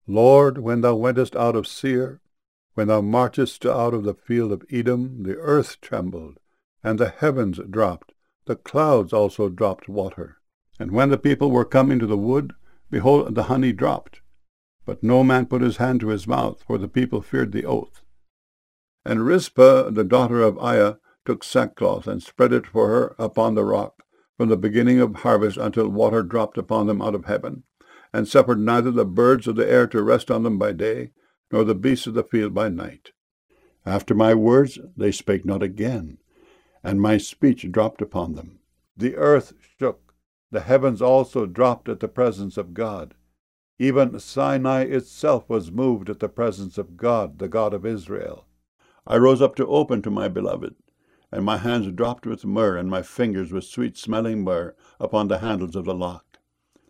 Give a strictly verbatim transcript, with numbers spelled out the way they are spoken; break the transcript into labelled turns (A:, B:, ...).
A: Lord, when thou wentest out of Seir, when thou marchest out of the field of Edom, the earth trembled, and the heavens dropped, the clouds also dropped water. And when the people were coming to the wood, behold, the honey dropped. But no man put his hand to his mouth, for the people feared the oath. And Rizpah, the daughter of Aiah, took sackcloth, and spread it for her upon the rock, from the beginning of harvest until water dropped upon them out of heaven, and suffered neither the birds of the air to rest on them by day, nor the beasts of the field by night. After my words they spake not again, and my speech dropped upon them. The earth shook, the heavens also dropped at the presence of God. Even Sinai itself was moved at the presence of God, the God of Israel. I rose up to open to my beloved, and my hands dropped with myrrh, and my fingers with sweet-smelling myrrh upon the handles of the lock.